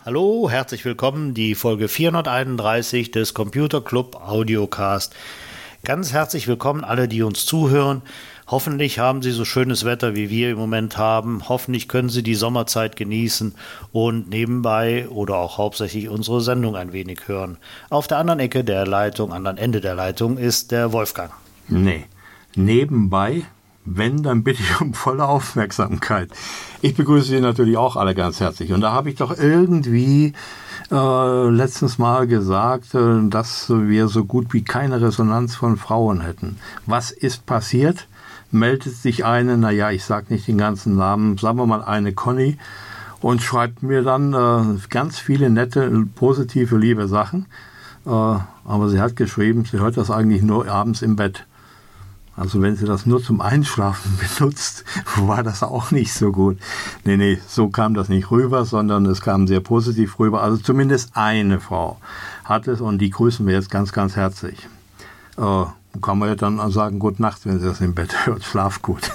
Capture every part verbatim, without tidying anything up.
Hallo, herzlich willkommen, die Folge vierhunderteinunddreißig des Computer Club Audiocast. Ganz herzlich willkommen alle, die uns zuhören. Hoffentlich haben Sie so schönes Wetter, wie wir im Moment haben. Hoffentlich können Sie die Sommerzeit genießen und nebenbei oder auch hauptsächlich unsere Sendung ein wenig hören. Auf der anderen Ecke der Leitung, anderen Ende der Leitung ist der Wolfgang. Nee, nebenbei, wenn, dann bitte ich um volle Aufmerksamkeit. Ich begrüße Sie natürlich auch alle ganz herzlich. Und da habe ich doch irgendwie äh, letztens mal gesagt, äh, dass wir so gut wie keine Resonanz von Frauen hätten. Was ist passiert? Meldet sich eine, naja, ich sage nicht den ganzen Namen, sagen wir mal eine Conny, und schreibt mir dann äh, ganz viele nette, positive, liebe Sachen. Äh, aber sie hat geschrieben, sie hört das eigentlich nur abends im Bett. Also wenn sie das nur zum Einschlafen benutzt, war das auch nicht so gut. Nee, nee, so kam das nicht rüber, sondern es kam sehr positiv rüber. Also zumindest eine Frau hat es und die grüßen wir jetzt ganz, ganz herzlich. Äh, kann man ja dann sagen, gute Nacht, wenn sie das im Bett hört. Schlaf gut.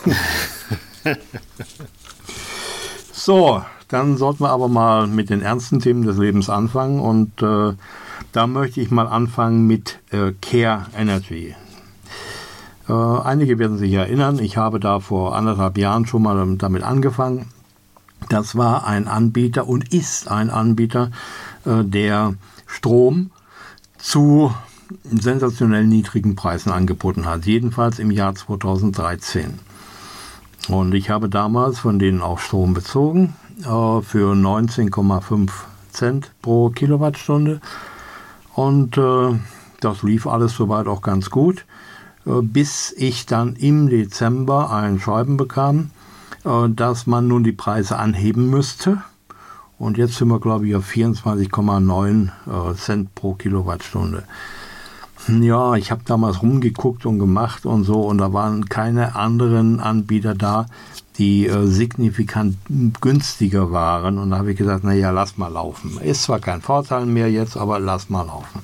So, dann sollten wir aber mal mit den ernsten Themen des Lebens anfangen. Und äh, da möchte ich mal anfangen mit äh, Care Energy. Äh, einige werden sich erinnern, ich habe da vor anderthalb Jahren schon mal damit angefangen. Das war ein Anbieter und ist ein Anbieter, äh, der Strom zu sensationell niedrigen Preisen angeboten hat, jedenfalls im Jahr zweitausenddreizehn. Und ich habe damals von denen auch Strom bezogen äh, für neunzehn Komma fünf Cent pro Kilowattstunde. Und äh, das lief alles soweit auch ganz gut, bis ich dann im Dezember ein Schreiben bekam, dass man nun die Preise anheben müsste. Und jetzt sind wir, glaube ich, auf vierundzwanzig Komma neun Cent pro Kilowattstunde. Ja, ich habe damals rumgeguckt und gemacht und so, und da waren keine anderen Anbieter da, die äh, signifikant günstiger waren. Und da habe ich gesagt, naja, lass mal laufen. Ist zwar kein Vorteil mehr jetzt, aber lass mal laufen.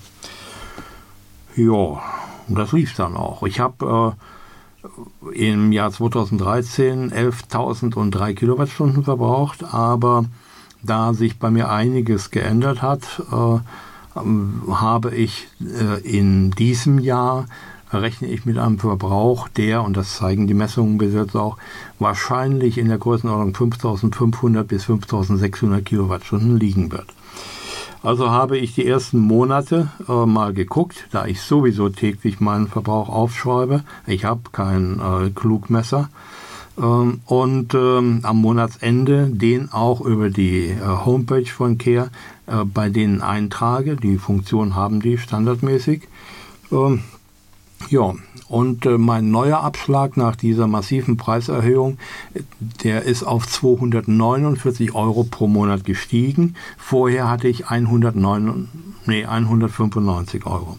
Ja. Und das lief dann auch. Ich habe äh, im Jahr zweitausenddreizehn elftausenddrei Kilowattstunden verbraucht, aber da sich bei mir einiges geändert hat, äh, habe ich äh, in diesem Jahr, rechne ich mit einem Verbrauch, der, und das zeigen die Messungen bis jetzt auch, wahrscheinlich in der Größenordnung fünftausendfünfhundert bis fünftausendsechshundert Kilowattstunden liegen wird. Also habe ich die ersten Monate äh, mal geguckt, da ich sowieso täglich meinen Verbrauch aufschreibe. Ich habe kein äh, Klugmesser. Ähm, und ähm, am Monatsende den auch über die äh, Homepage von Care äh, bei denen eintrage. Die Funktion haben die standardmäßig. Ähm, ja, und äh, mein neuer Abschlag nach dieser massiven Preiserhöhung, der ist auf zweihundertneunundvierzig Euro pro Monat gestiegen. Vorher hatte ich hundertneun, nee, hundertfünfundneunzig Euro.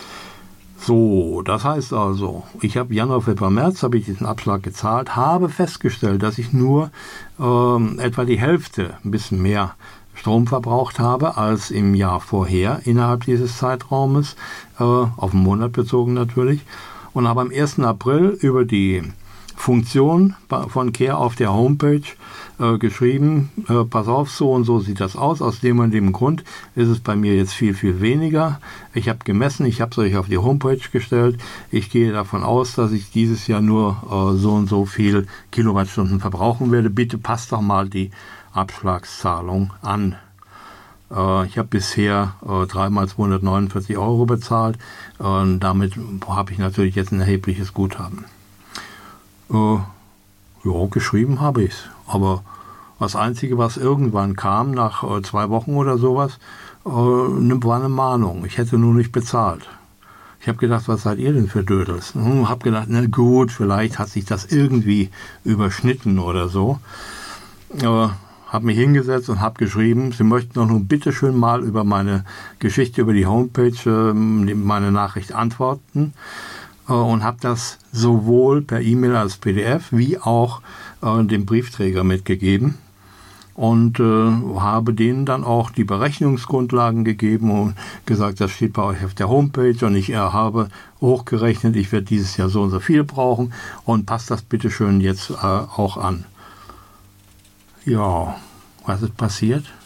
So, das heißt also, ich habe Januar, Februar, März, habe ich diesen Abschlag gezahlt, habe festgestellt, dass ich nur ähm, etwa die Hälfte, ein bisschen mehr Strom verbraucht habe als im Jahr vorher innerhalb dieses Zeitraumes, äh, auf den Monat bezogen natürlich, und habe am ersten April über die Funktion von Care auf der Homepage äh, geschrieben, äh, pass auf, so und so sieht das aus, aus dem und dem Grund ist es bei mir jetzt viel, viel weniger. Ich habe gemessen, ich habe es euch auf die Homepage gestellt, ich gehe davon aus, dass ich dieses Jahr nur äh, so und so viel Kilowattstunden verbrauchen werde, bitte passt doch mal die Abschlagszahlung an. Äh, ich habe bisher äh, dreimal zweihundertneunundvierzig Euro bezahlt, äh, und damit habe ich natürlich jetzt ein erhebliches Guthaben. Äh, ja, geschrieben habe ich es. Aber das Einzige, was irgendwann kam, nach äh, zwei Wochen oder sowas, äh, war eine Mahnung. Ich hätte nur nicht bezahlt. Ich habe gedacht, was seid ihr denn für Dödels? Hm, habe gedacht, na gut, vielleicht hat sich das irgendwie überschnitten oder so. Äh, habe mich hingesetzt und habe geschrieben, Sie möchten doch nun bitte schön mal über meine Geschichte, über die Homepage, äh, meine Nachricht antworten. Und habe das sowohl per E-Mail als P D F wie auch äh, dem Briefträger mitgegeben und äh, habe denen dann auch die Berechnungsgrundlagen gegeben und gesagt, das steht bei euch auf der Homepage, und ich äh, habe hochgerechnet, ich werde dieses Jahr so und so viel brauchen und passt das bitte schön jetzt äh, auch an. Ja, was ist passiert?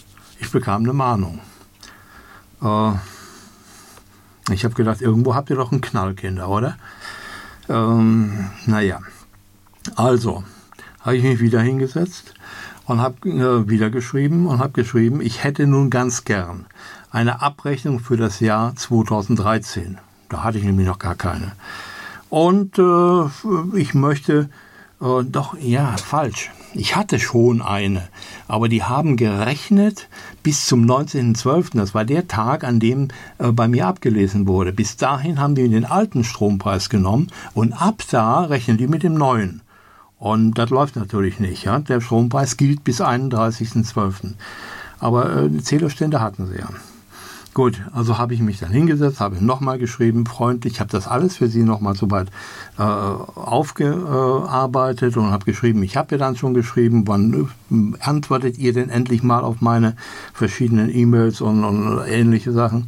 ich bekam eine Mahnung. Äh, ich habe gedacht, irgendwo habt ihr doch einen Knall, Kinder, oder? Ähm, naja, also habe ich mich wieder hingesetzt und habe äh, wieder geschrieben und habe geschrieben, ich hätte nun ganz gern eine Abrechnung für das Jahr zweitausenddreizehn. Da hatte ich nämlich noch gar keine. Und äh, ich möchte, äh, doch, ja, falsch. Ich hatte schon eine, aber die haben gerechnet bis zum neunzehnten zwölften Das war der Tag, an dem äh, bei mir abgelesen wurde. Bis dahin haben die den alten Strompreis genommen und ab da rechnen die mit dem neuen. Und das läuft natürlich nicht. Ja? Der Strompreis gilt bis einunddreißigsten zwölften Aber äh, die Zählerstände hatten sie ja. Gut, also habe ich mich dann hingesetzt, habe nochmal geschrieben, freundlich, habe das alles für Sie nochmal so weit äh, aufgearbeitet und habe geschrieben, ich habe ja dann schon geschrieben, wann äh, antwortet ihr denn endlich mal auf meine verschiedenen E-Mails und, und ähnliche Sachen.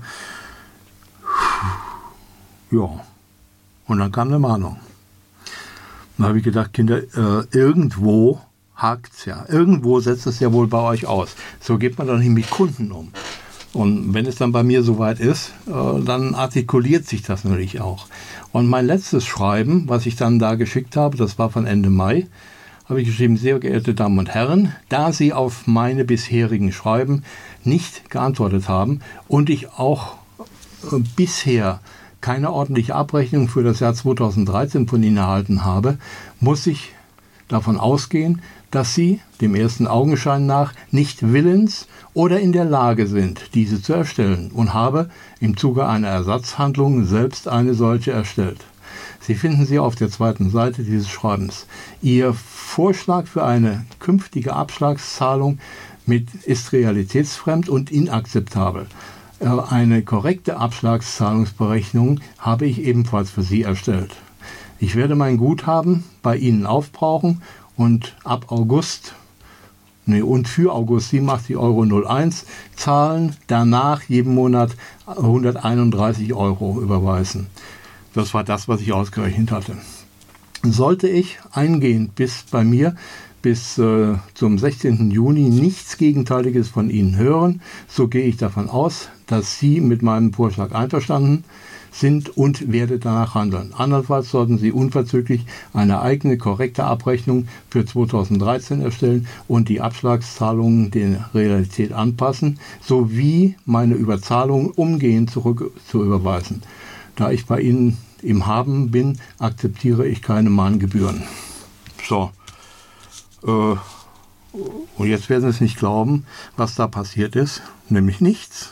Ja, und dann kam eine Mahnung. Dann habe ich gedacht, Kinder, äh, irgendwo hakt's ja, irgendwo setzt es ja wohl bei euch aus. So geht man doch nicht mit Kunden um. Und wenn es dann bei mir soweit ist, äh, dann artikuliert sich das natürlich auch. Und mein letztes Schreiben, was ich dann da geschickt habe, das war von Ende Mai, habe ich geschrieben, sehr geehrte Damen und Herren, da Sie auf meine bisherigen Schreiben nicht geantwortet haben und ich auch äh, bisher keine ordentliche Abrechnung für das Jahr zweitausenddreizehn von Ihnen erhalten habe, muss ich davon ausgehen, dass Sie, dem ersten Augenschein nach, nicht willens oder in der Lage sind, diese zu erstellen und habe im Zuge einer Ersatzhandlung selbst eine solche erstellt. Sie finden sie auf der zweiten Seite dieses Schreibens. Ihr Vorschlag für eine künftige Abschlagszahlung mit ist realitätsfremd und inakzeptabel. Eine korrekte Abschlagszahlungsberechnung habe ich ebenfalls für Sie erstellt. Ich werde mein Guthaben bei Ihnen aufbrauchen und ab August, nee, und für August siebenundachtzig Euro null eins zahlen, danach jeden Monat hunderteinunddreißig Euro überweisen. Das war das, was ich ausgerechnet hatte. Sollte ich eingehend bis bei mir bis äh, zum sechzehnten Juni nichts Gegenteiliges von Ihnen hören, so gehe ich davon aus, dass Sie mit meinem Vorschlag einverstanden sind und werde danach handeln. Andernfalls sollten Sie unverzüglich eine eigene, korrekte Abrechnung für zweitausenddreizehn erstellen und die Abschlagszahlungen der Realität anpassen, sowie meine Überzahlungen umgehend zurück zu überweisen. Da ich bei Ihnen im Haben bin, akzeptiere ich keine Mahngebühren. So. Äh, und jetzt werden Sie es nicht glauben, was da passiert ist, nämlich nichts.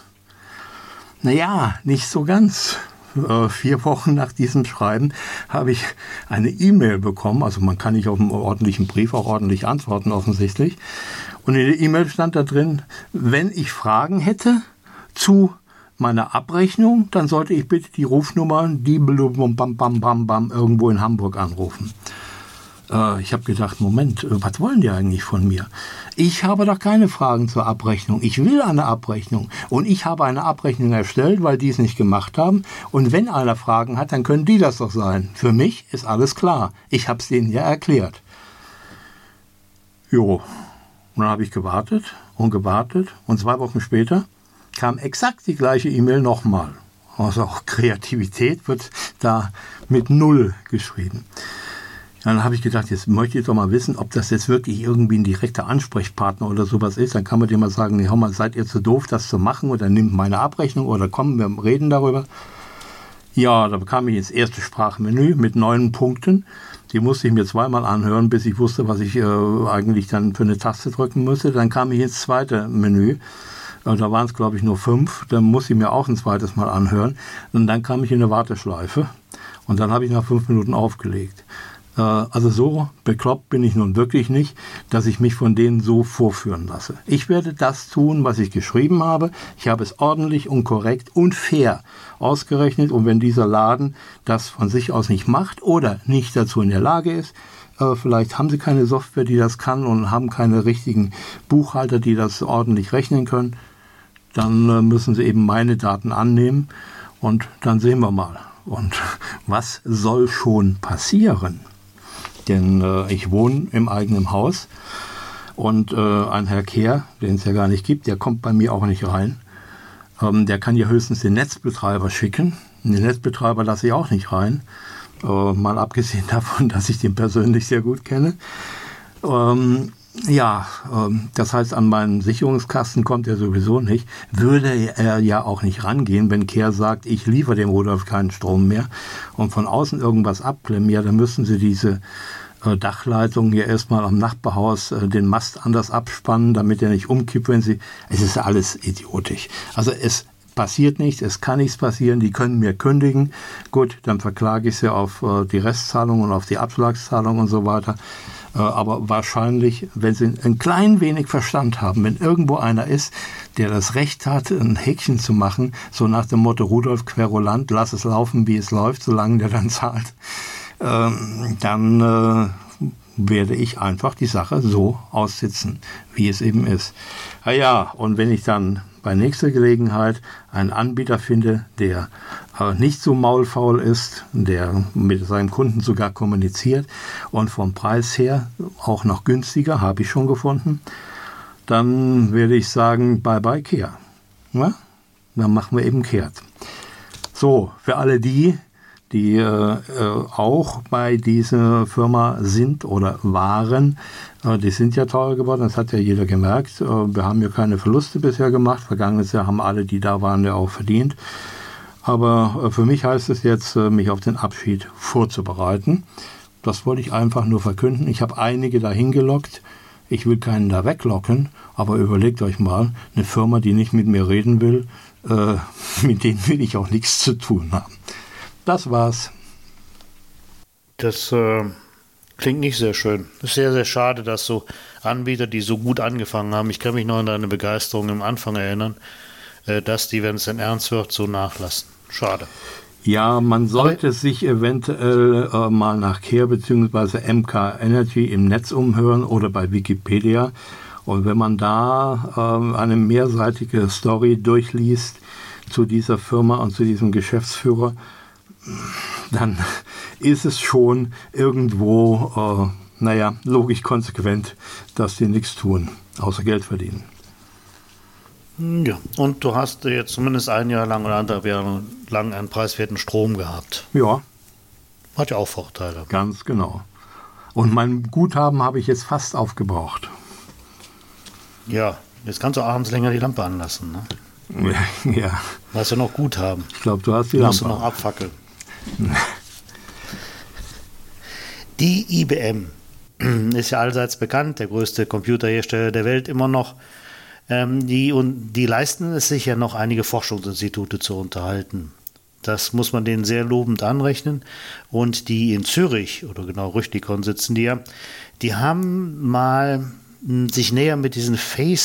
Naja, nicht so ganz. Äh, vier Wochen nach diesem Schreiben habe ich eine E-Mail bekommen, also man kann nicht auf einen ordentlichen Brief auch ordentlich antworten offensichtlich. Und in der E-Mail stand da drin, wenn ich Fragen hätte zu meiner Abrechnung, dann sollte ich bitte die Rufnummer die bam bam bam bam irgendwo in Hamburg anrufen. Äh, ich habe gedacht, Moment, was wollen die eigentlich von mir? Ich habe doch keine Fragen zur Abrechnung. Ich will eine Abrechnung. Und ich habe eine Abrechnung erstellt, weil die es nicht gemacht haben. Und wenn einer Fragen hat, dann können die das doch sein. Für mich ist alles klar. Ich habe es denen ja erklärt. Jo, und dann habe ich gewartet und gewartet. Und zwei Wochen später kam exakt die gleiche E-Mail nochmal. Also auch Kreativität wird da mit Null geschrieben. Dann habe ich gedacht, jetzt möchte ich doch mal wissen, ob das jetzt wirklich irgendwie ein direkter Ansprechpartner oder sowas ist. Dann kann man dir mal sagen, nee, hör mal, seid ihr zu doof, das zu machen? Oder nimmt meine Abrechnung oder komm, wir reden darüber. Ja, da bekam ich ins erste Sprachmenü mit neun Punkten. Die musste ich mir zweimal anhören, bis ich wusste, was ich äh, eigentlich dann für eine Taste drücken müsste. Dann kam ich ins zweite Menü. Äh, da waren es, glaube ich, nur fünf. Dann musste ich mir auch ein zweites Mal anhören. Und dann kam ich in eine Warteschleife. Und dann habe ich nach fünf Minuten aufgelegt. Also so bekloppt bin ich nun wirklich nicht, dass ich mich von denen so vorführen lasse. Ich werde das tun, was ich geschrieben habe. Ich habe es ordentlich und korrekt und fair ausgerechnet. Und wenn dieser Laden das von sich aus nicht macht oder nicht dazu in der Lage ist, äh, vielleicht haben sie keine Software, die das kann und haben keine richtigen Buchhalter, die das ordentlich rechnen können, dann äh, müssen sie eben meine Daten annehmen und dann sehen wir mal. Und was soll schon passieren? Denn äh, ich wohne im eigenen Haus Und äh, ein Herr Kehr, den es ja gar nicht gibt, der kommt bei mir auch nicht rein. Ähm, der kann ja höchstens den Netzbetreiber schicken. Den Netzbetreiber lasse ich auch nicht rein. Äh, mal abgesehen davon, dass ich den persönlich sehr gut kenne. Ähm, ja, ähm, das heißt, an meinen Sicherungskasten kommt er sowieso nicht. Würde er ja auch nicht rangehen, wenn Kehr sagt, ich liefere dem Rudolf keinen Strom mehr und von außen irgendwas abklemmen, ja, dann müssen sie diese Dachleitung hier erstmal am Nachbarhaus äh, den Mast anders abspannen, damit er nicht umkippt, wenn sie... Es ist alles idiotisch. Also es passiert nichts, es kann nichts passieren, die können mir kündigen. Gut, dann verklage ich sie auf äh, die Restzahlung und auf die Abschlagszahlung und so weiter. Äh, aber wahrscheinlich, wenn sie ein klein wenig Verstand haben, wenn irgendwo einer ist, der das Recht hat, ein Häkchen zu machen, so nach dem Motto Rudolf Querulant, lass es laufen, wie es läuft, solange der dann zahlt, Ähm, dann äh, werde ich einfach die Sache so aussitzen, wie es eben ist. Ah ja, und wenn ich dann bei nächster Gelegenheit einen Anbieter finde, der äh, nicht so maulfaul ist, der mit seinem Kunden sogar kommuniziert und vom Preis her auch noch günstiger, habe ich schon gefunden, dann werde ich sagen, bye bye Kehr. Ja? Dann machen wir eben kehrt. So, für alle die, die äh, auch bei dieser Firma sind oder waren. Äh, die sind ja teurer geworden, das hat ja jeder gemerkt. Äh, wir haben ja keine Verluste bisher gemacht. Vergangenes Jahr haben alle, die da waren, ja auch verdient. Aber äh, für mich heißt es jetzt, äh, mich auf den Abschied vorzubereiten. Das wollte ich einfach nur verkünden. Ich habe einige dahin gelockt. Ich will keinen da weglocken, aber überlegt euch mal, eine Firma, die nicht mit mir reden will, äh, mit denen will ich auch nichts zu tun haben. Das war's. Das äh, klingt nicht sehr schön. Es ist sehr, sehr schade, dass so Anbieter, die so gut angefangen haben, ich kann mich noch an deine Begeisterung im Anfang erinnern, äh, dass die, wenn es dann ernst wird, so nachlassen. Schade. Ja, man sollte Aber, sich eventuell äh, mal nach Kehr bzw. M K Energy im Netz umhören oder bei Wikipedia. Und wenn man da äh, eine mehrseitige Story durchliest zu dieser Firma und zu diesem Geschäftsführer, dann ist es schon irgendwo, äh, naja, logisch konsequent, dass die nichts tun, außer Geld verdienen. Ja, und du hast jetzt zumindest ein Jahr lang oder anderthalb Jahre lang einen preiswerten Strom gehabt. Ja. Hat ja auch Vorteile. Ganz genau. Und mein Guthaben habe ich jetzt fast aufgebraucht. Ja, jetzt kannst du abends länger die Lampe anlassen, ne? Ja. ja. Hast du noch Guthaben? Ich glaube, du hast die du Lampe. Musst du noch abfackeln. Die I B M ist ja allseits bekannt, der größte Computerhersteller der Welt immer noch. Ähm, die, und die leisten es sich ja noch, einige Forschungsinstitute zu unterhalten. Das muss man denen sehr lobend anrechnen. Und die in Zürich, oder genau Rüchtikon sitzen die ja, die haben mal m, sich näher mit diesen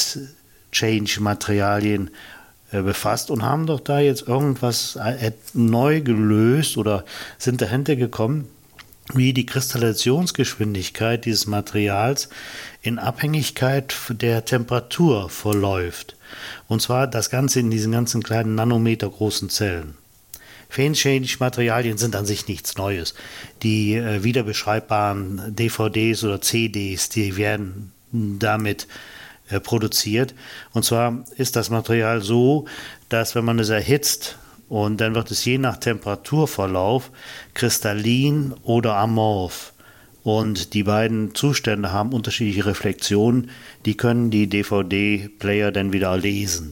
Face-Change-Materialien äh, befasst und haben doch da jetzt irgendwas äh, neu gelöst oder sind dahinter gekommen, wie die Kristallisationsgeschwindigkeit dieses Materials in Abhängigkeit der Temperatur verläuft. Und zwar das Ganze in diesen ganzen kleinen Nanometer großen Zellen. Phase-Change-Materialien sind an sich nichts Neues. Die äh, wiederbeschreibbaren D V Ds oder C Ds, die werden damit äh, produziert. Und zwar ist das Material so, dass wenn man es erhitzt, und dann wird es je nach Temperaturverlauf kristallin oder amorph. Und die beiden Zustände haben unterschiedliche Reflexionen. Die können die D V D-Player dann wieder lesen.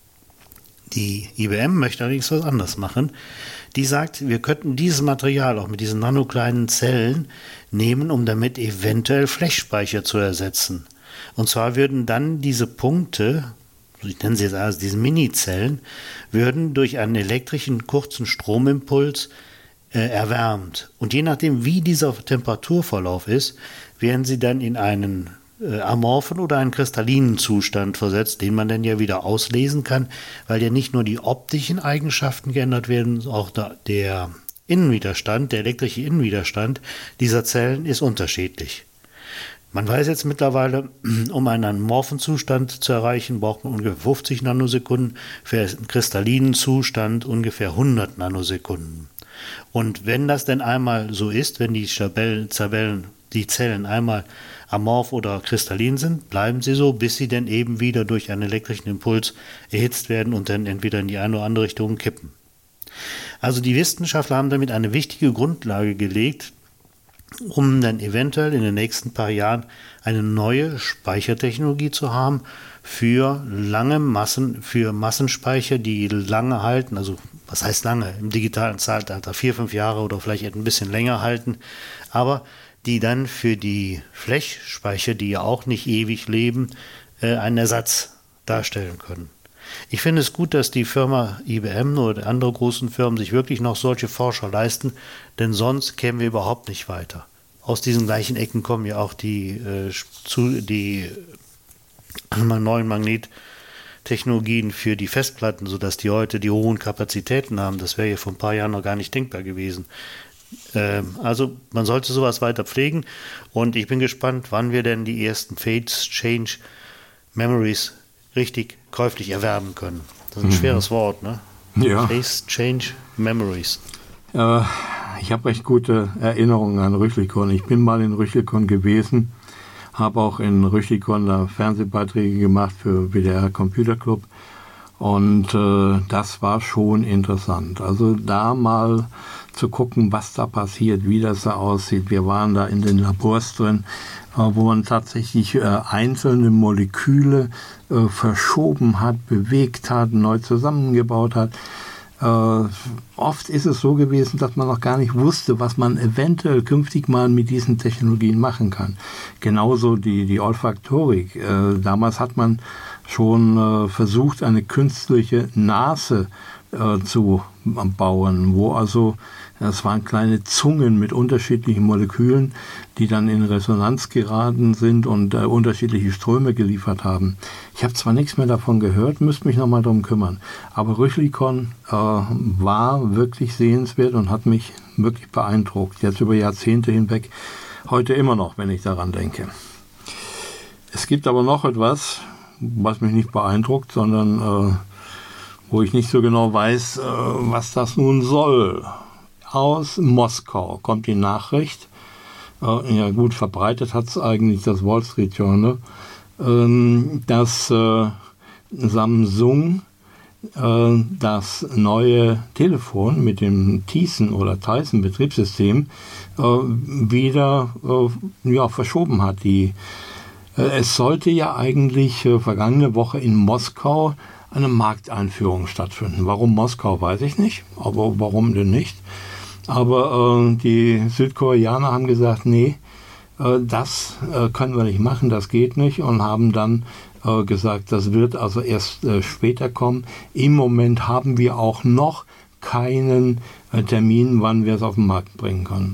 Die I B M möchte allerdings was anderes machen. Die sagt, wir könnten dieses Material auch mit diesen nanokleinen Zellen nehmen, um damit eventuell Flashspeicher zu ersetzen. Und zwar würden dann diese Punkte, ich nenne sie jetzt also diese Mini-Zellen, würden durch einen elektrischen kurzen Stromimpuls äh, erwärmt. Und je nachdem, wie dieser Temperaturverlauf ist, werden sie dann in einen äh, amorphen oder einen kristallinen Zustand versetzt, den man dann ja wieder auslesen kann, weil ja nicht nur die optischen Eigenschaften geändert werden, auch da, der Innenwiderstand, der elektrische Innenwiderstand dieser Zellen ist unterschiedlich. Man weiß jetzt mittlerweile, um einen amorphen Zustand zu erreichen, braucht man ungefähr fünfzig Nanosekunden, für einen kristallinen Zustand ungefähr hundert Nanosekunden. Und wenn das denn einmal so ist, wenn die Tabellen, Tabellen die Zellen einmal amorph oder kristallin sind, bleiben sie so, bis sie dann eben wieder durch einen elektrischen Impuls erhitzt werden und dann entweder in die eine oder andere Richtung kippen. Also die Wissenschaftler haben damit eine wichtige Grundlage gelegt, um dann eventuell in den nächsten paar Jahren eine neue Speichertechnologie zu haben für lange Massen, für Massenspeicher, die lange halten, also was heißt lange, im digitalen Zeitalter, vier, fünf Jahre oder vielleicht ein bisschen länger halten, aber die dann für die Flash-Speicher, die ja auch nicht ewig leben, äh, einen Ersatz darstellen können. Ich finde es gut, dass die Firma I B M oder andere großen Firmen sich wirklich noch solche Forscher leisten, denn sonst kämen wir überhaupt nicht weiter. Aus diesen gleichen Ecken kommen ja auch die, äh, zu, die äh, neuen Magnettechnologien für die Festplatten, sodass die heute die hohen Kapazitäten haben. Das wäre ja vor ein paar Jahren noch gar nicht denkbar gewesen. Ähm, also man sollte sowas weiter pflegen und ich bin gespannt, wann wir denn die ersten Phase Change Memories richtig käuflich erwerben können. Das ist ein mhm. schweres Wort, ne? Ja. Phase Change Memories. Äh, ich habe recht gute Erinnerungen an Rüchlikon. Ich bin mal in Rüchlikon gewesen, habe auch in Rüchlikon da Fernsehbeiträge gemacht für W D R Computer Club und äh, das war schon interessant. Also da mal zu gucken, was da passiert, wie das da aussieht. Wir waren da in den Labors drin, äh, wo man tatsächlich äh, einzelne Moleküle äh, verschoben hat, bewegt hat, neu zusammengebaut hat. Äh, oft ist es so gewesen, dass man noch gar nicht wusste, was man eventuell künftig mal mit diesen Technologien machen kann. Genauso die, die Olfaktorik. Äh, damals hat man schon äh, versucht, eine künstliche Nase äh, zu bauen, wo also das waren kleine Zungen mit unterschiedlichen Molekülen, die dann in Resonanz geraten sind und äh, unterschiedliche Ströme geliefert haben. Ich habe zwar nichts mehr davon gehört, müsste mich nochmal darum kümmern, aber Rüchlikon äh, war wirklich sehenswert und hat mich wirklich beeindruckt, jetzt über Jahrzehnte hinweg, heute immer noch, wenn ich daran denke. Es gibt aber noch etwas, was mich nicht beeindruckt, sondern äh, wo ich nicht so genau weiß, äh, was das nun soll. Aus Moskau kommt die Nachricht, äh, ja gut, verbreitet hat es eigentlich das Wall Street Journal, äh, dass äh, Samsung äh, das neue Telefon mit dem Tizen oder Tyson Betriebssystem äh, wieder äh, ja, verschoben hat. Die, äh, es sollte ja eigentlich äh, vergangene Woche in Moskau eine Markteinführung stattfinden. Warum Moskau, weiß ich nicht, aber warum denn nicht? Aber äh, die Südkoreaner haben gesagt, nee, äh, das äh, können wir nicht machen, das geht nicht und haben dann äh, gesagt, das wird also erst äh, später kommen. Im Moment haben wir auch noch keinen äh, Termin, wann wir es auf den Markt bringen können.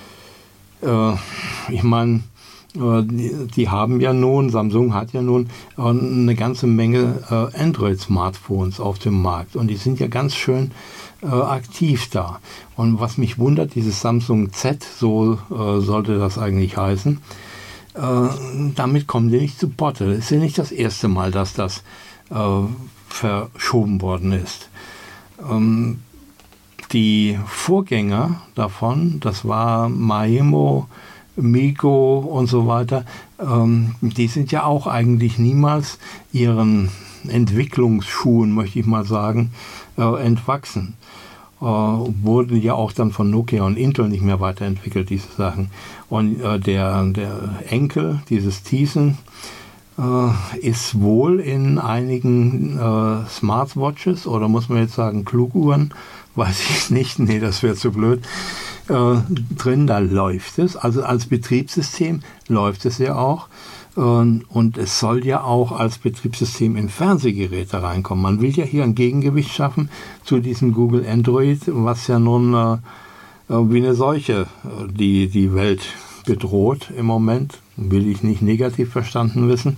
Äh, ich meine, äh, die, die haben ja nun, Samsung hat ja nun äh, eine ganze Menge äh, Android-Smartphones auf dem Markt und die sind ja ganz schön Äh, aktiv da. Und was mich wundert, dieses Samsung Z, so äh, sollte das eigentlich heißen, äh, damit kommen die nicht zu Potte. Das ist ja nicht das erste Mal, dass das äh, verschoben worden ist. Ähm, die Vorgänger davon, das war Maemo, Migo und so weiter, ähm, die sind ja auch eigentlich niemals ihren Entwicklungsschuhen, möchte ich mal sagen, äh, entwachsen. Äh, wurde ja auch dann von Nokia und Intel nicht mehr weiterentwickelt, diese Sachen. Und äh, der, der Enkel, dieses Tizen, äh, ist wohl in einigen äh, Smartwatches oder muss man jetzt sagen Kluguhren, weiß ich nicht, nee, das wäre zu blöd, äh, drin, da läuft es. Also als Betriebssystem läuft es ja auch. Und es soll ja auch als Betriebssystem in Fernsehgeräte reinkommen. Man will ja hier ein Gegengewicht schaffen zu diesem Google Android, was ja nun äh, wie eine Seuche die, die Welt bedroht im Moment. Will ich nicht negativ verstanden wissen.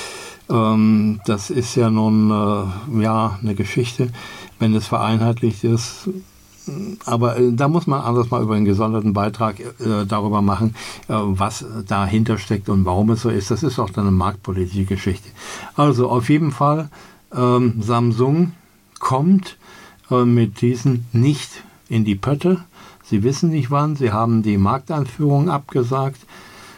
Ähm, das ist ja nun äh, ja, eine Geschichte, wenn es vereinheitlicht ist. Aber äh, da muss man anders mal über einen gesonderten Beitrag äh, darüber machen, äh, was dahinter steckt und warum es so ist. Das ist auch dann eine marktpolitische Geschichte. Also auf jeden Fall, ähm, Samsung kommt äh, mit diesen nicht in die Pötte. Sie wissen nicht wann. Sie haben die Markteinführung abgesagt.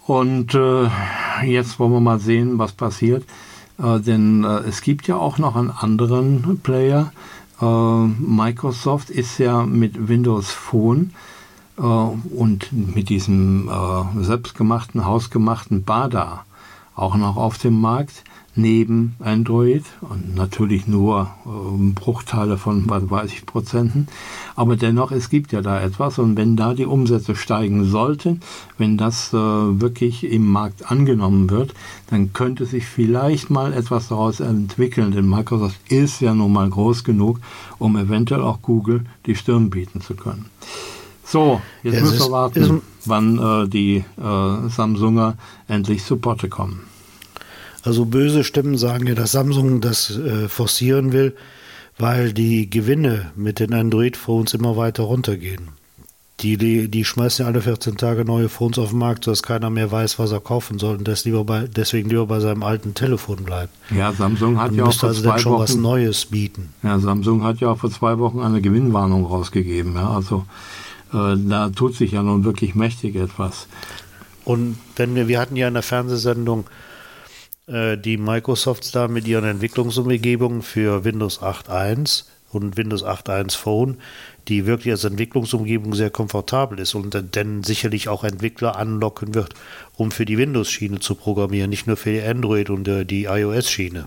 Und äh, jetzt wollen wir mal sehen, was passiert. Äh, denn äh, es gibt ja auch noch einen anderen Player. Äh, Microsoft ist ja mit Windows Phone äh, und mit diesem äh, selbstgemachten, hausgemachten B A D A auch noch auf dem Markt, neben Android und natürlich nur äh, Bruchteile von, was weiß ich, Prozenten. Aber dennoch, es gibt ja da etwas und wenn da die Umsätze steigen sollten, wenn das äh, wirklich im Markt angenommen wird, dann könnte sich vielleicht mal etwas daraus entwickeln, denn Microsoft ist ja nun mal groß genug, um eventuell auch Google die Stirn bieten zu können. So, jetzt es müssen wir warten, wann äh, die äh, Samsunger endlich zu Potte kommen. Also böse Stimmen sagen ja, dass Samsung das äh, forcieren will, weil die Gewinne mit den Android-Phones immer weiter runtergehen. Die, die, die schmeißen ja alle vierzehn Tage neue Phones auf den Markt, sodass keiner mehr weiß, was er kaufen soll und das lieber bei, deswegen lieber bei seinem alten Telefon bleibt. Ja, Samsung hat und ja auch vor also zwei dann schon Wochen was Neues bieten. Ja, Samsung hat ja auch vor zwei Wochen eine Gewinnwarnung rausgegeben. Ja, also äh, da tut sich ja nun wirklich mächtig etwas. Und wenn wir, wir hatten ja in der Fernsehsendung die Microsofts da mit ihren Entwicklungsumgebungen für Windows acht Punkt eins und Windows acht Punkt eins Phone, die wirklich als Entwicklungsumgebung sehr komfortabel ist und dann sicherlich auch Entwickler anlocken wird, um für die Windows-Schiene zu programmieren, nicht nur für die Android- und die iOS-Schiene.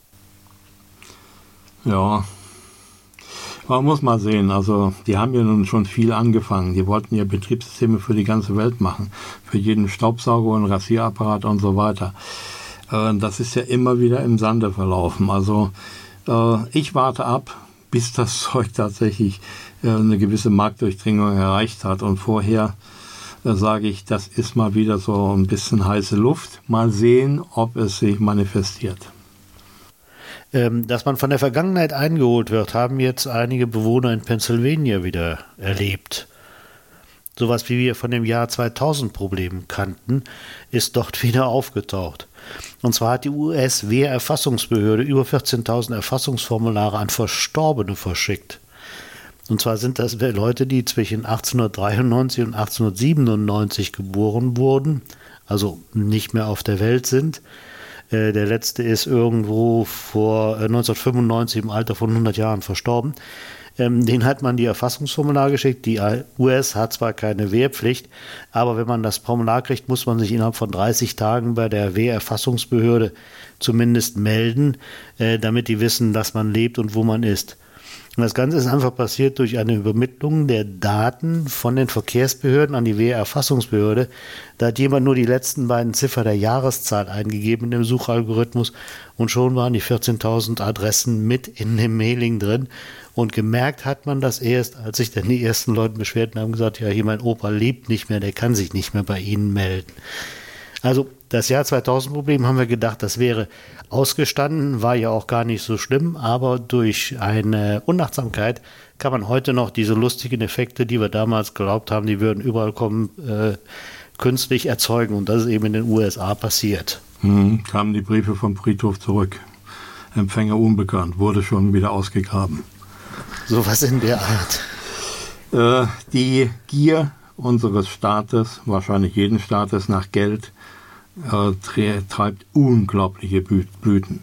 Ja, man muss mal sehen, also die haben ja nun schon viel angefangen. Die wollten ja Betriebssysteme für die ganze Welt machen, für jeden Staubsauger und Rasierapparat und so weiter. Das ist ja immer wieder im Sande verlaufen. Also äh, ich warte ab, bis das Zeug tatsächlich äh, eine gewisse Marktdurchdringung erreicht hat. Und vorher äh, sage ich, das ist mal wieder so ein bisschen heiße Luft. Mal sehen, ob es sich manifestiert. Ähm, dass man von der Vergangenheit eingeholt wird, haben jetzt einige Bewohner in Pennsylvania wieder erlebt. Sowas wie wir von dem Jahr zweitausend Problemen kannten, ist dort wieder aufgetaucht. Und zwar hat die U S-Wehrerfassungsbehörde über vierzehntausend Erfassungsformulare an Verstorbene verschickt. Und zwar sind das Leute, die zwischen achtzehnhundertdreiundneunzig und achtzehnhundertsiebenundneunzig geboren wurden, also nicht mehr auf der Welt sind. Äh, der letzte ist irgendwo vor äh, neunzehnhundertfünfundneunzig im Alter von hundert Jahren verstorben. Ähm, den hat man die Erfassungsformular geschickt. Die U S hat zwar keine Wehrpflicht, aber wenn man das Formular kriegt, muss man sich innerhalb von dreißig Tagen bei der Wehrerfassungsbehörde zumindest melden, äh, damit die wissen, dass man lebt und wo man ist. Und das Ganze ist einfach passiert durch eine Übermittlung der Daten von den Verkehrsbehörden an die Wehrerfassungsbehörde. Da hat jemand nur die letzten beiden Ziffern der Jahreszahl eingegeben in dem Suchalgorithmus und schon waren die vierzehntausend Adressen mit in dem Mailing drin. Und gemerkt hat man das erst, als sich dann die ersten Leute beschwerten haben, gesagt, ja, hier mein Opa lebt nicht mehr, der kann sich nicht mehr bei Ihnen melden. Also das Jahr zweitausend Problem haben wir gedacht, das wäre ausgestanden, war ja auch gar nicht so schlimm, aber durch eine Unachtsamkeit kann man heute noch diese lustigen Effekte, die wir damals geglaubt haben, die würden überall kommen, äh, künstlich erzeugen und das ist eben in den U S A passiert. Hm, kamen die Briefe vom Friedhof zurück. Empfänger unbekannt, wurde schon wieder ausgegraben. Sowas in der Art. Äh, die Gier unseres Staates, wahrscheinlich jeden Staates, nach Geld, äh, treibt unglaubliche Blüten.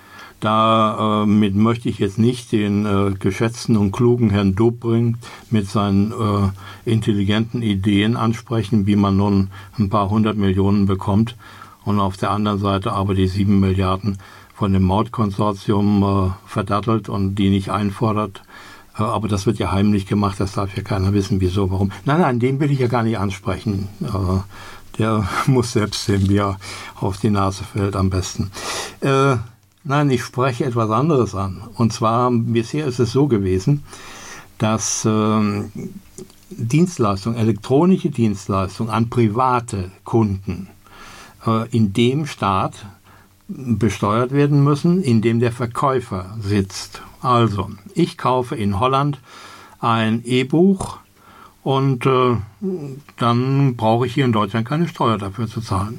Damit äh, möchte ich jetzt nicht den äh, geschätzten und klugen Herrn Dobrindt mit seinen äh, intelligenten Ideen ansprechen, wie man nun ein paar hundert Millionen bekommt und auf der anderen Seite aber die sieben Milliarden von dem Mautkonsortium äh, verdattelt und die nicht einfordert. Äh, aber das wird ja heimlich gemacht, das darf ja keiner wissen, wieso, warum. Nein, nein, den will ich ja gar nicht ansprechen. Äh, der muss selbst sehen, wie er auf die Nase fällt am besten. Äh, nein, ich spreche etwas anderes an. Und zwar, bisher ist es so gewesen, dass äh, Dienstleistungen, elektronische Dienstleistungen an private Kunden äh, in dem Staat besteuert werden müssen, in dem der Verkäufer sitzt. Also, ich kaufe in Holland ein E-Buch und äh, dann brauche ich hier in Deutschland keine Steuer dafür zu zahlen.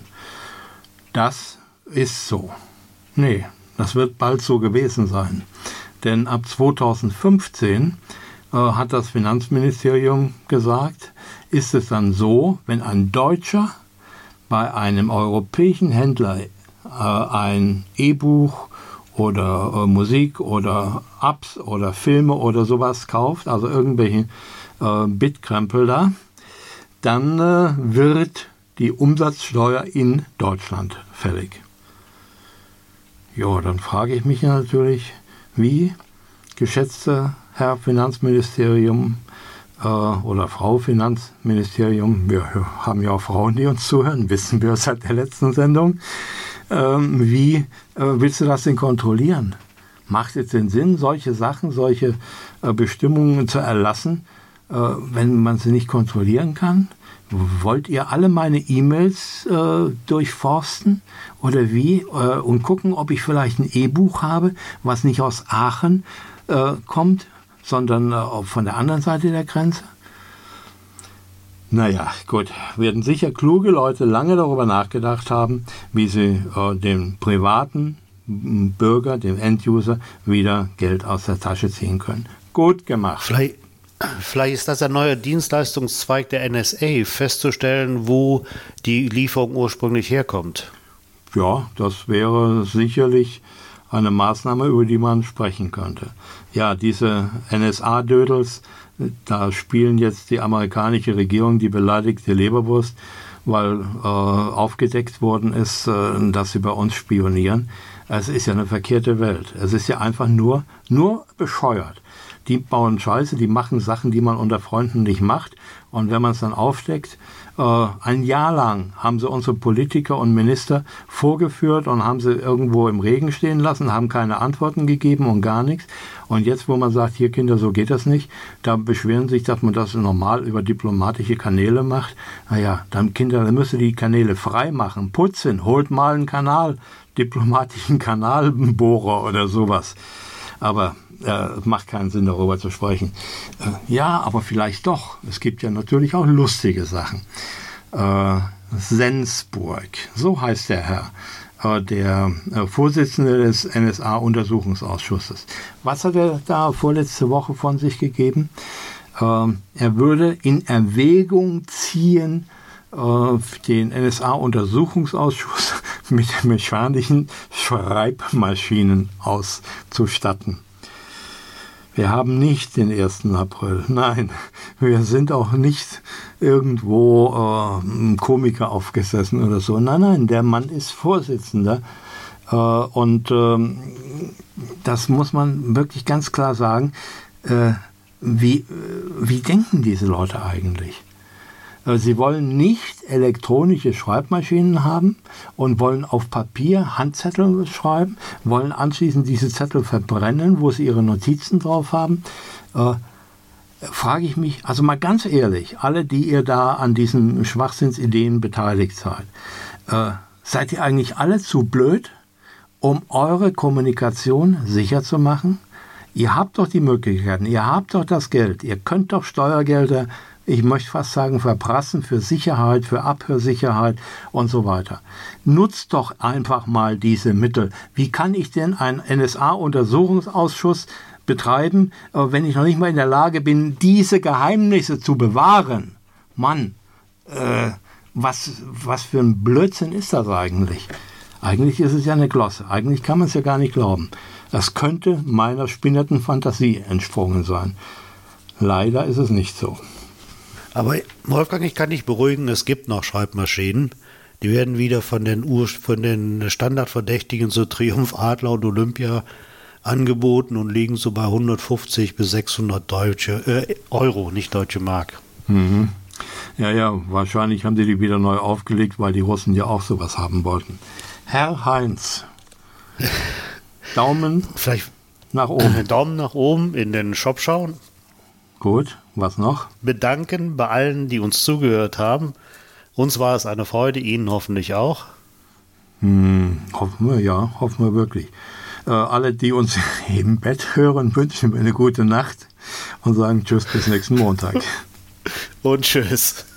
Das ist so. Nee, das wird bald so gewesen sein. Denn ab zweitausendfünfzehn äh, hat das Finanzministerium gesagt, ist es dann so, wenn ein Deutscher bei einem europäischen Händler äh, ein E-Buch oder äh, Musik oder Apps oder Filme oder sowas kauft, also irgendwelche äh, Bitkrempel da, dann äh, wird die Umsatzsteuer in Deutschland fällig. Ja, dann frage ich mich natürlich, wie, geschätzter Herr Finanzministerium äh, oder Frau Finanzministerium, wir haben ja auch Frauen, die uns zuhören, wissen wir seit der letzten Sendung, ähm, wie äh, willst du das denn kontrollieren? Macht es den Sinn, solche Sachen, solche äh, Bestimmungen zu erlassen, äh, wenn man sie nicht kontrollieren kann? Wollt ihr alle meine E-Mails äh, durchforsten oder wie äh, und gucken, ob ich vielleicht ein E-Buch habe, was nicht aus Aachen äh, kommt, sondern äh, von der anderen Seite der Grenze? Naja, gut, werden sicher kluge Leute lange darüber nachgedacht haben, wie sie äh, dem privaten Bürger, dem Enduser, wieder Geld aus der Tasche ziehen können. Gut gemacht. Vielleicht Vielleicht ist das ein neuer Dienstleistungszweig der N S A, festzustellen, wo die Lieferung ursprünglich herkommt. Ja, das wäre sicherlich eine Maßnahme, über die man sprechen könnte. Ja, diese N S A-Dödels, da spielen jetzt die amerikanische Regierung die beleidigte Leberwurst, weil äh, aufgedeckt worden ist, äh, dass sie bei uns spionieren. Es ist ja eine verkehrte Welt. Es ist ja einfach nur, nur bescheuert. Die bauen Scheiße, die machen Sachen, die man unter Freunden nicht macht. Und wenn man es dann aufdeckt, äh, ein Jahr lang haben sie unsere Politiker und Minister vorgeführt und haben sie irgendwo im Regen stehen lassen, haben keine Antworten gegeben und gar nichts. Und jetzt, wo man sagt, hier Kinder, so geht das nicht, da beschweren sich, dass man das normal über diplomatische Kanäle macht. Naja, dann Kinder, dann müsst ihr die Kanäle frei machen, putzen, holt mal einen Kanal, diplomatischen Kanalbohrer oder sowas. Aber äh, macht keinen Sinn, darüber zu sprechen. Äh, ja, aber vielleicht doch. Es gibt ja natürlich auch lustige Sachen. Äh, Sensburg, so heißt der Herr, äh, der äh, Vorsitzende des N S A-Untersuchungsausschusses. Was hat er da vorletzte Woche von sich gegeben? Äh, er würde in Erwägung ziehen, äh, den N S A-Untersuchungsausschuss mit mechanischen Schreibmaschinen auszustatten. Wir haben nicht den ersten April. Nein, wir sind auch nicht irgendwo äh, Komiker aufgesessen oder so. Nein, nein, der Mann ist Vorsitzender. Äh, und äh, das muss man wirklich ganz klar sagen. Äh, wie, wie denken diese Leute eigentlich? Sie wollen nicht elektronische Schreibmaschinen haben und wollen auf Papier Handzettel schreiben, wollen anschließend diese Zettel verbrennen, wo sie ihre Notizen drauf haben. Äh, frage ich mich, also mal ganz ehrlich, alle, die ihr da an diesen Schwachsinnsideen beteiligt seid, äh, seid ihr eigentlich alle zu blöd, um eure Kommunikation sicher zu machen? Ihr habt doch die Möglichkeiten, ihr habt doch das Geld, ihr könnt doch Steuergelder, ich möchte fast sagen, verprassen für Sicherheit, für Abhörsicherheit und so weiter. Nutzt doch einfach mal diese Mittel. Wie kann ich denn einen N S A-Untersuchungsausschuss betreiben, wenn ich noch nicht mal in der Lage bin, diese Geheimnisse zu bewahren? Mann, äh, was, was für ein Blödsinn ist das eigentlich? Eigentlich ist es ja eine Glosse. Eigentlich kann man es ja gar nicht glauben. Das könnte meiner spinnerten Fantasie entsprungen sein. Leider ist es nicht so. Aber Wolfgang, ich kann dich beruhigen, es gibt noch Schreibmaschinen. Die werden wieder von den, Ur von den Standardverdächtigen, so Triumph, Adler und Olympia, angeboten und liegen so bei hundertfünfzig bis sechshundert deutsche, äh, Euro, nicht deutsche Mark. Mhm. Ja, ja, wahrscheinlich haben sie die wieder neu aufgelegt, weil die Russen ja auch sowas haben wollten. Herr Heinz, Daumen Vielleicht nach oben. Daumen nach oben, in den Shop schauen. Gut, was noch? Bedanken bei allen, die uns zugehört haben. Uns war es eine Freude, Ihnen hoffentlich auch. Hm, hoffen wir, ja, hoffen wir wirklich. Äh, alle, die uns im Bett hören, wünschen wir eine gute Nacht und sagen Tschüss bis nächsten Montag. Und Tschüss.